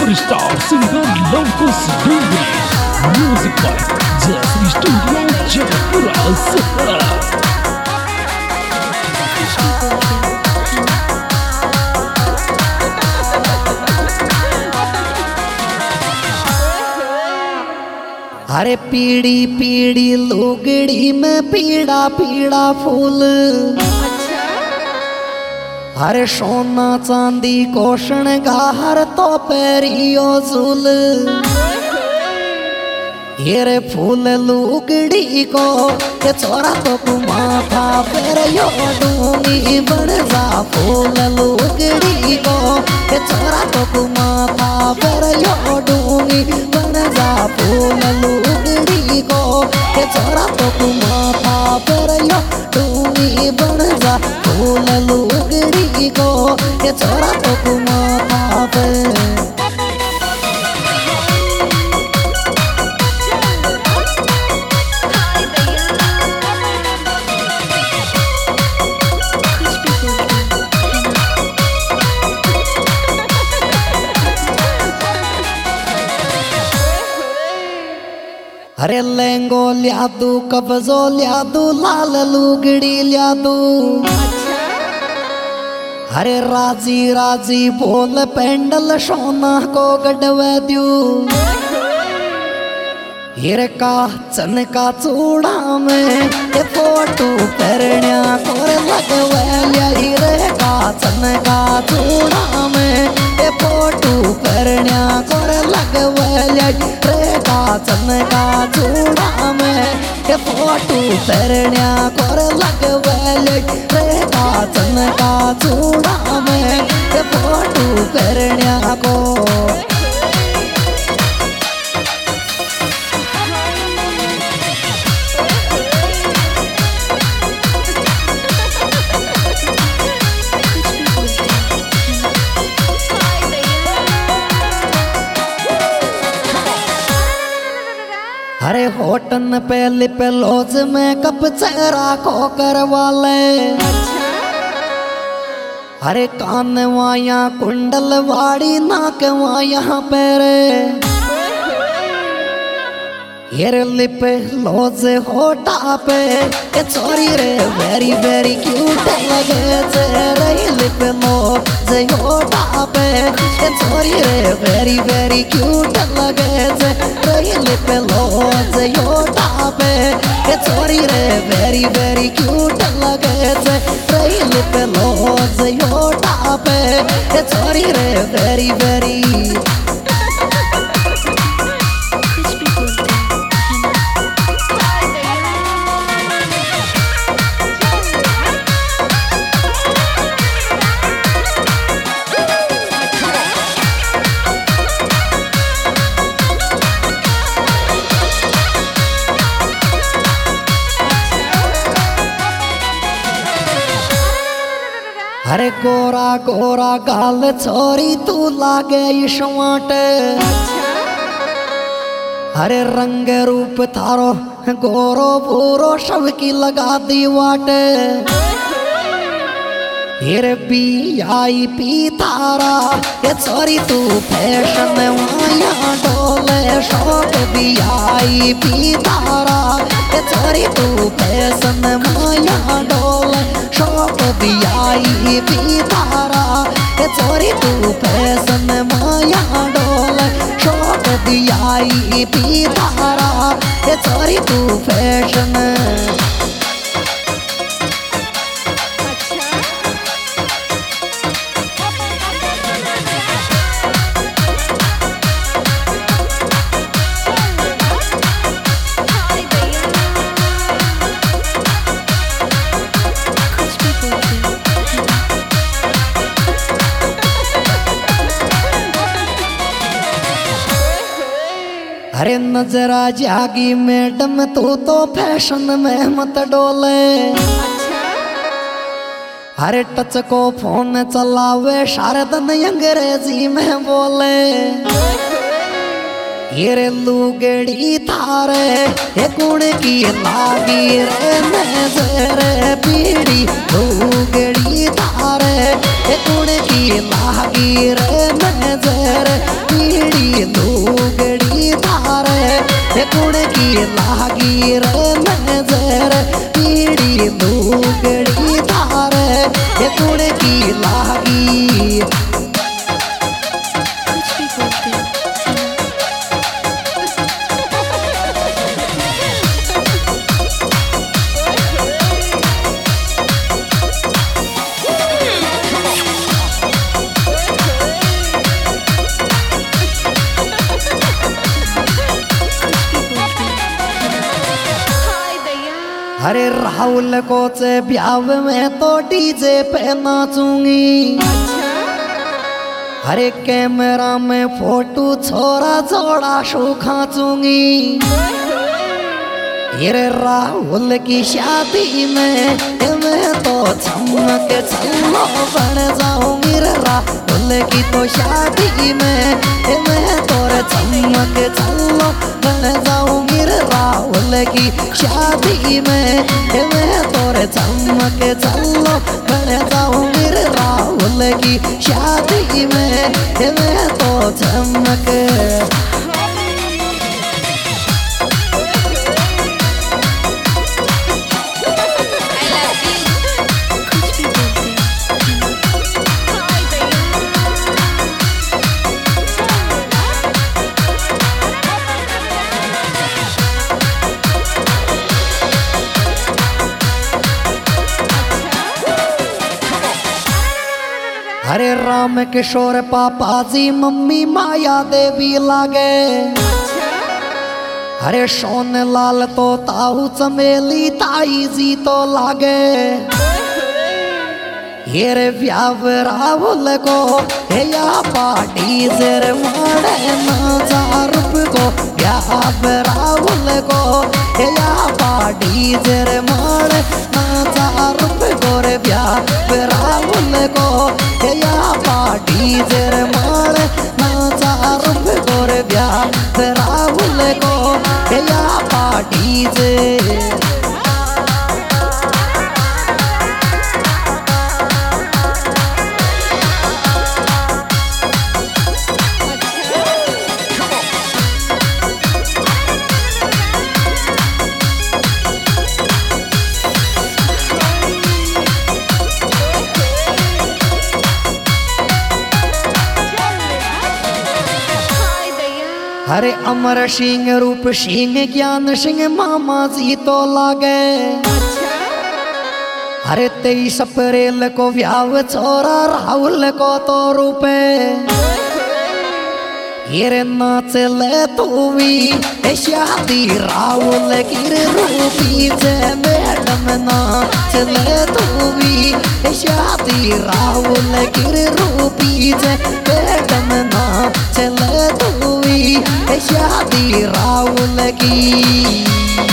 Superstar singer Luvkush Dongri, music by Jayshree studio Jaipura सपा। अरे पीड़ी पीड़ी लुगड़ी में पीड़ा पीड़ा फूल, अरे सोना चांदी को शृंगार तो पैरियो झूल। ये रे फूल लुगड़ी को ये छोरा तो कुमाथा पर यो डूंगी बन जा। फूल लुगड़ी को ये छोरा तो कुमाथा पर यो डूंगी बन जा। फूल लुगड़ी को ये छोरा तो कुमाथा पर यो डूंगी बन जा। फूल लुगड़ी को ये छोरा तो कुमाथा पर। अरे लहंगो लिया दू कब्जो लिया दू लाल लुगड़ी लिया दू। अरे राजी राजी बोल पेंडल सोना को गडवे दू। हीरे का चन का चूड़ा में ये फोटो परण्या को लगवे लिया। हीरे का चन का चूड़ा में ये फोटो परण्या को लगवे लिया। रे का चन का चूड़ा में ये फोटो परण्या को लगवे लिया। रे का चन का चूड़ा में ये फोटो परण्या को। अरे होटन पे लिप लोज में कप चेहरा को करवा ले। अरे कान वाया कुंडल वाड़ी नाक वाया पैरे। ये लिप लोज होटा पे ये छोरी रे वेरी वेरी क्यूट लगे रे। लिप लोज होटा पे ये छोरी रे वेरी वेरी क्यूट लगे रे। लिप लोज होटा पे ये छोरी रे वेरी वेरी क्यूट लगे रे। लिप लोज होटा पे ये छोरी रे वेरी वेरी। अरे गोरा गोरा गाल छोरी तू लागे ईश्वाट। अरे रंग रूप थारो गोरो भूरो सब की लगा दी वाट। हिर पी आई पी थारा ये छोरी तू फैशन वाया डोले। शौक भी आई पी थारा ये छोरी तू फैशन वाया डोले। शौक भी आई पी थारा ये छोरी तू फैशन माया डोले। शौक भी आई पी थारा ये छोरी तू फैशन। अरे नजरा जागी मैडम तू तो फैशन में मत डोले। अरे टच को फोन चलावे शारदन अंग्रेजी में बोले। ये रे लुगड़ी थारे ये गुण की लागी रे नजर पीड़ी। लुगड़ी थारे ये गुण की लागी रे नजर पीड़ी। लागी रे नजर पीड़ी लुगड़ी धार ये कुड़ की लागी। अरे राहुल को से ब्याह में तो डीजे पे नाचूंगी। अरे कैमरा में फोटो छोरा जोड़ा शो खाचूंगी। ये राहुल की शादी में मैं तो चमक चलो बन जाऊंगी। राहुल की तो शादी में मैं तो चमक चलो बन जाऊंगी। राहुल की शादी में मैं तो चमक चलो बन जाऊंगी। राहुल की शादी में मैं तो चमक। अरे राम किशोर पापा जी मम्मी माया देवी लागे। अरे सोन लाल तो ताऊ चमेली ताई जी तो लागे। ये रे व्याव राहुल को या पार्टी जर मारे ना रूप को। व्याव राहुल को या पार्टी जर मारे ना रूप को। रे व्याव राहुल को या पार्टी जर मारे ना रूप को। रे व्याव राहुल को या पार्टी जर। अरे अमर सिंह रूप सिंह ज्ञान सिंह मामा जी तो लागे। अरे 23 अप्रैल को व्याव छोरा राहुल को तो रूपे। ये रे नाच ले तू भी शादी राहुल की रूपी से मैडम नाच ले तू भी शादी राहुल की रूपी से मैडम नाच ले तू भी शादी राहुल की।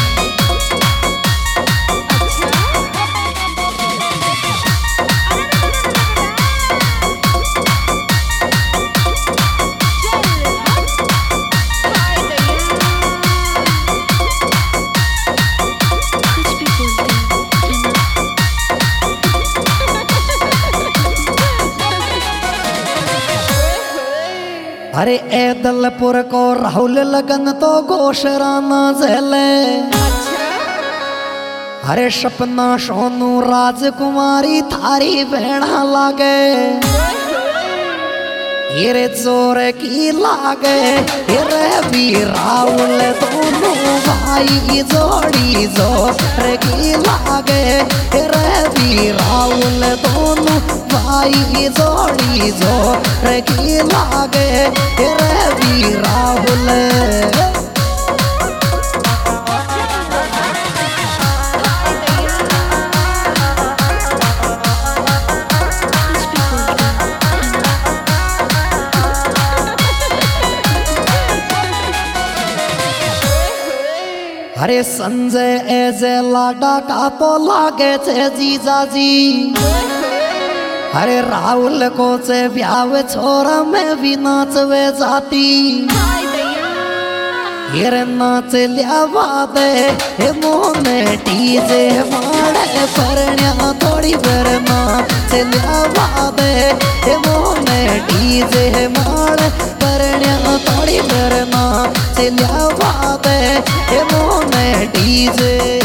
अरे ऐदलपुर को राहुल लगन तो गोशराना झेले। अरे सपना सोनू राजकुमारी थारी भेड़ा लागे। ये रे जोर की लागे। ये रे भी राहुल दोनों भाई जोड़ी जोर की लागे। ये रे भी राहुल दोनों भाई जोड़ी जोर की लागे। ये रे भी राहुल। अरे संजय ऐसे लाडा का तो लागे थे जीजा जी। अरे राहुल को से ब्याह छोरा में भी नाचवे जाती। ये रे नाच लिया दे मोने डीजे मारे परण्या थोड़ी बेर नाच लिया दे मोने डीजे मारे परण्या थोड़ी बेर नाच लिया दे मोने डीजे